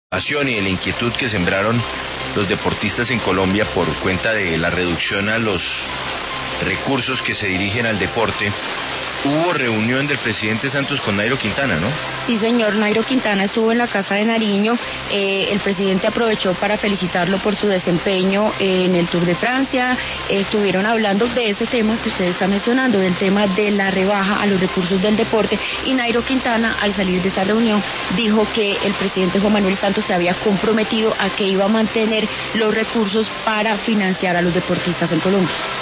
Y de la inquietud que sembraron los deportistas en Colombia por cuenta de la reducción a los recursos que se dirigen al deporte, hubo reunión del presidente Santos con Nairo Quintana, ¿no? Sí, señor, Nairo Quintana estuvo en la Casa de Nariño. El presidente aprovechó para felicitarlo por su desempeño en el Tour de Francia. Estuvieron hablando de ese tema que usted está mencionando, del tema de la rebaja a los recursos del deporte, y Nairo Quintana, al salir de esa reunión, dijo que el presidente Juan Manuel Santos se había comprometido a que iba a mantener los recursos para financiar a los deportistas en Colombia.